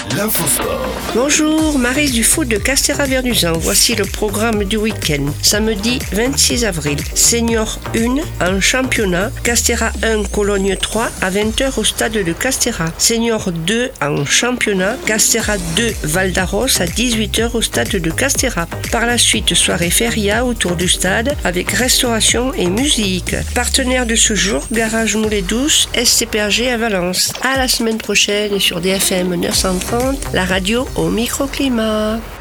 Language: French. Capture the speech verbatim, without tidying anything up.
L'infosport. Bonjour, Maryse du foot de Castéra-Vernuzan. Voici le programme du week-end. Samedi vingt-six avril, Senior un en championnat, Castéra un, Cologne trois à vingt heures au stade de Castéra. Senior deux en championnat, Castéra deux, Val d'Aros à dix-huit heures au stade de Castéra. Par la suite, soirée feria autour du stade avec restauration et musique. Partenaire de ce jour, Garage Moulay Douce, S C P A G à Valence. À la semaine prochaine sur D F M neuf cent trente, la radio au microclimat.